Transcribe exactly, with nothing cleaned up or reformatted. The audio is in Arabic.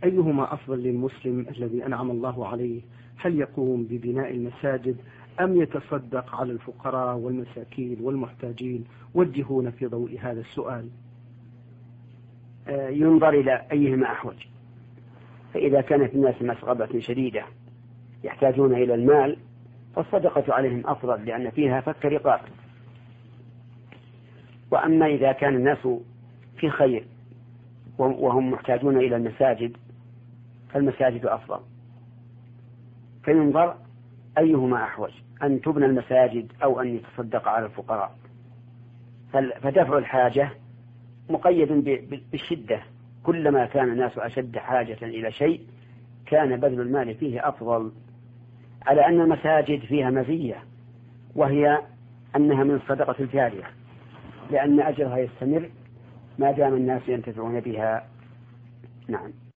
أيهما أفضل للمسلم الذي أنعم الله عليه؟ هل يقوم ببناء المساجد أم يتصدق على الفقراء والمساكين والمحتاجين؟ وجهونا في ضوء هذا السؤال. ينظر إلى أيهما أحوج. فإذا كانت الناس مسغبة شديدة يحتاجون إلى المال فالصدقة عليهم أفضل لأن فيها فك رقاب. وأما إذا كان الناس في خير وهم محتاجون إلى المساجد فالمساجد أفضل. فينظر أيهما أحوج، أن تبنى المساجد أو أن يتصدق على الفقراء. فدفع الحاجة مقيد بالشدة، كلما كان الناس أشد حاجة إلى شيء كان بذل المال فيه أفضل، على أن المساجد فيها مزية وهي أنها من الصدقة الجارية لأن أجرها يستمر ما دام الناس ينتفعون بها. نعم.